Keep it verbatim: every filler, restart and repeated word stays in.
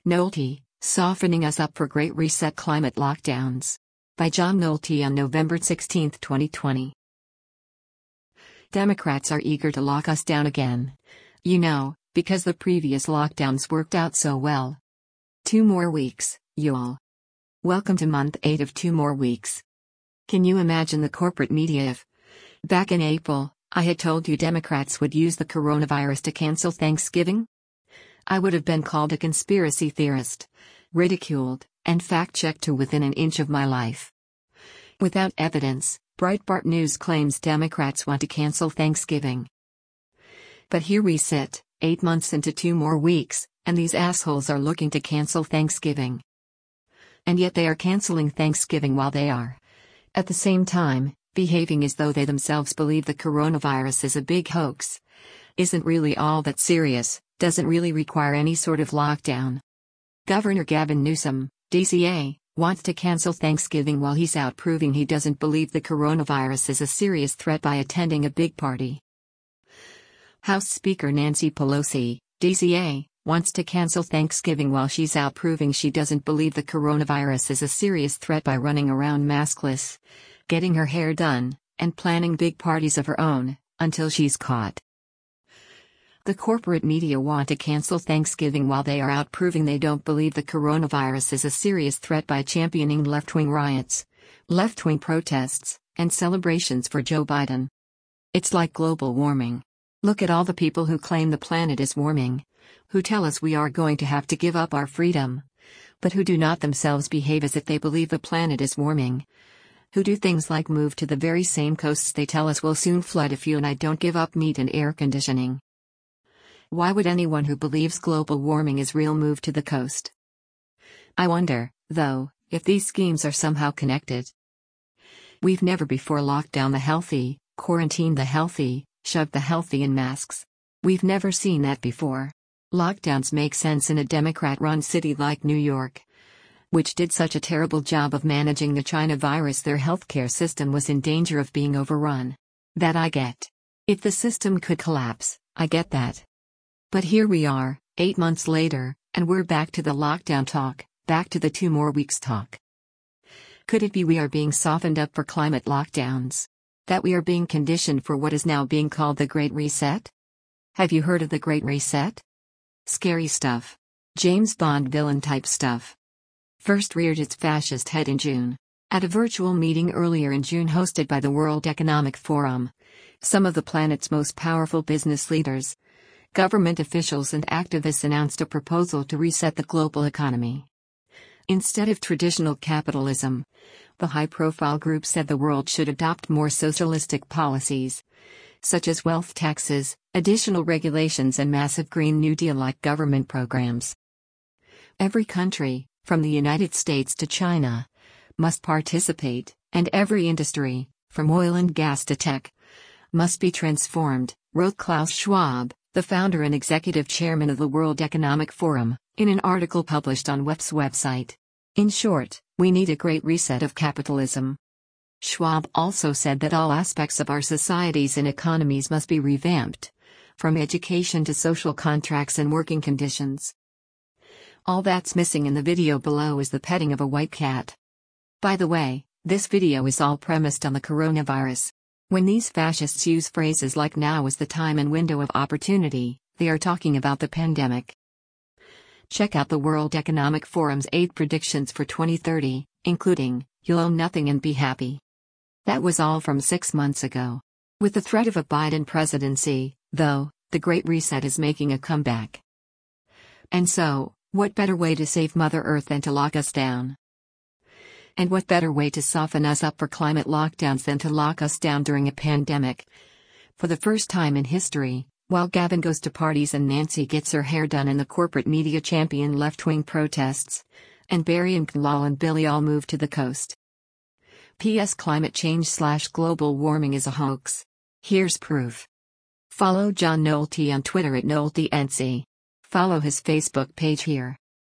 Nolte, Softening Us Up for Great Reset Climate Lockdowns. By John Nolte on November sixteenth, twenty twenty. Democrats are eager to lock us down again. You know, because the previous lockdowns worked out so well. Two more weeks, y'all. Welcome to month eight of two more weeks. Can you imagine the corporate media if, back in April, I had told you Democrats would use the coronavirus to cancel Thanksgiving? I would have been called a conspiracy theorist, ridiculed, and fact-checked to within an inch of my life. Without evidence, Breitbart News claims Democrats want to cancel Thanksgiving. But here we sit, eight months into two more weeks, and these assholes are looking to cancel Thanksgiving. And yet they are canceling Thanksgiving while they are, at the same time, behaving as though they themselves believe the coronavirus is a big hoax, isn't really all that serious, doesn't really require any sort of lockdown. Governor Gavin Newsom, D C A, wants to cancel Thanksgiving while he's out proving he doesn't believe the coronavirus is a serious threat by attending a big party. House Speaker Nancy Pelosi, D C A, wants to cancel Thanksgiving while she's out proving she doesn't believe the coronavirus is a serious threat by running around maskless, getting her hair done, and planning big parties of her own, until she's caught. The corporate media want to cancel Thanksgiving while they are out proving they don't believe the coronavirus is a serious threat by championing left-wing riots, left-wing protests, and celebrations for Joe Biden. It's like global warming. Look at all the people who claim the planet is warming, who tell us we are going to have to give up our freedom, but who do not themselves behave as if they believe the planet is warming, who do things like move to the very same coasts they tell us will soon flood if you and I don't give up meat and air conditioning. Why would anyone who believes global warming is real move to the coast? I wonder, though, if these schemes are somehow connected. We've never before locked down the healthy, quarantined the healthy, shoved the healthy in masks. We've never seen that before. Lockdowns make sense in a Democrat-run city like New York, which did such a terrible job of managing the China virus their healthcare system was in danger of being overrun. That I get. If the system could collapse, I get that. But here we are, eight months later, and we're back to the lockdown talk, back to the two more weeks talk. Could it be we are being softened up for climate lockdowns? That we are being conditioned for what is now being called the Great Reset? Have you heard of the Great Reset? Scary stuff. James Bond villain type stuff. First reared its fascist head in June. At a virtual meeting earlier in June hosted by the World Economic Forum, some of the planet's most powerful business leaders, government officials and activists announced a proposal to reset the global economy. Instead of traditional capitalism, the high-profile group said the world should adopt more socialistic policies, such as wealth taxes, additional regulations and massive Green New Deal-like government programs. Every country, from the United States to China, must participate, and every industry, from oil and gas to tech, must be transformed, wrote Klaus Schwab, the founder and executive chairman of the World Economic Forum, in an article published on W E F's website. In short, we need a great reset of capitalism. Schwab also said that all aspects of our societies and economies must be revamped, from education to social contracts and working conditions. All that's missing in the video below is the petting of a white cat. By the way, this video is all premised on the coronavirus. When these fascists use phrases like now is the time and window of opportunity, they are talking about the pandemic. Check out the World Economic Forum's eight predictions for twenty thirty, including, you'll own nothing and be happy. That was all from six months ago. With the threat of a Biden presidency, though, the Great Reset is making a comeback. And so, what better way to save Mother Earth than to lock us down? And what better way to soften us up for climate lockdowns than to lock us down during a pandemic? For the first time in history, while Gavin goes to parties and Nancy gets her hair done and the corporate media champion left-wing protests, and Barry and Kalal and Billy all move to the coast. P S Climate change slash global warming is a hoax. Here's proof. Follow John Nolte on Twitter at NolteNC. Follow his Facebook page here.